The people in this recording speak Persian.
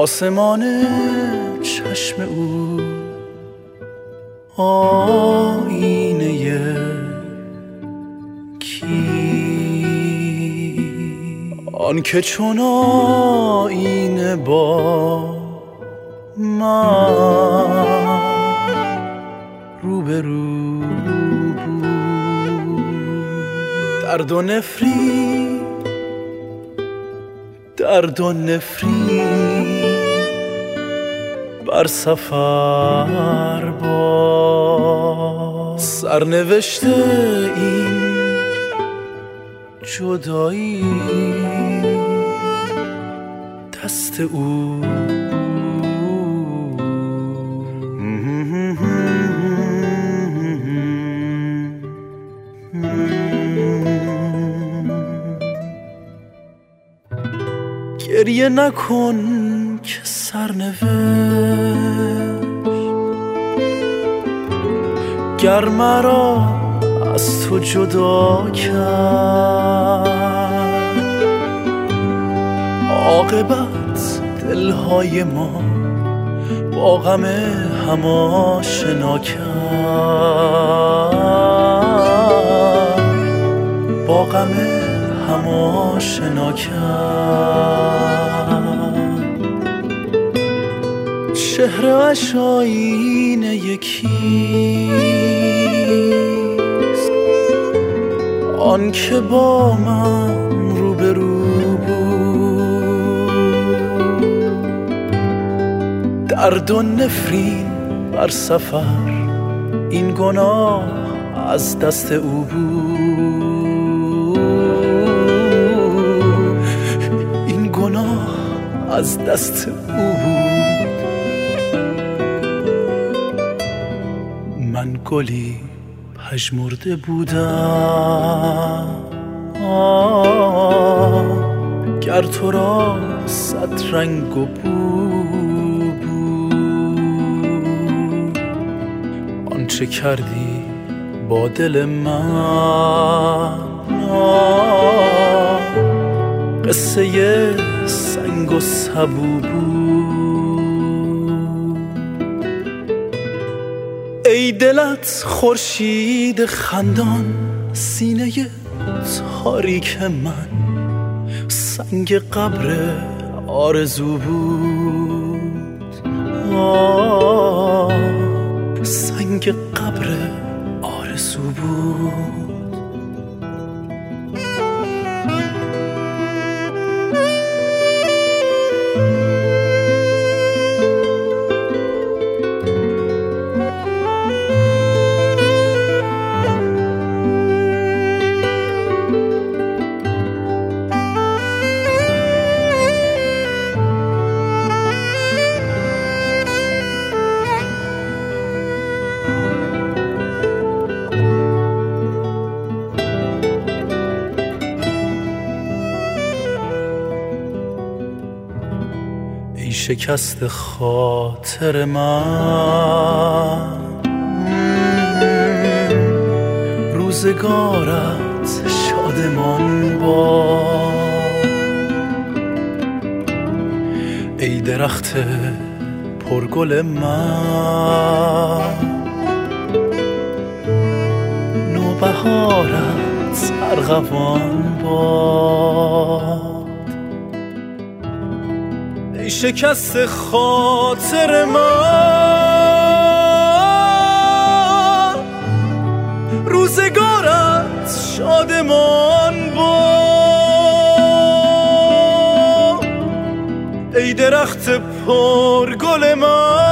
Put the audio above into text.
آسمان چشم او آینه کی؟ آن که چون آینه با من روبرو بود. درد و نفرین بر سفر با سرنوشت این جدایی دست او. گریه نکن که سرنوشت گر مرا از تو جدا کرد، عاقبت دلهای ما با غم هم آشنا کرد، با غم هم آشنا کرد. چهره اش آینه یکیست، آن که با من روبرو بود. درد و نفرین بر سفر این گناه از دست او بود، این گناه از دست او بود. من گلی پژمرده بودم گر تو را صد رنگ و بو بود. آنچه کردی با دل من قصه سنگ و سبو بود. ای دلت خورشید خندان، سینه تاریک من سنگ قبر آرزو بود. سنگ قبر آرزو بود. ای شکست خاطر من، روزگارت شادمان باد. ای درخت پرگل من، نوبهارت ارغوان باد. ای شکست خاطر من، روزگارت شادمان باد. ای درخت پرگل من،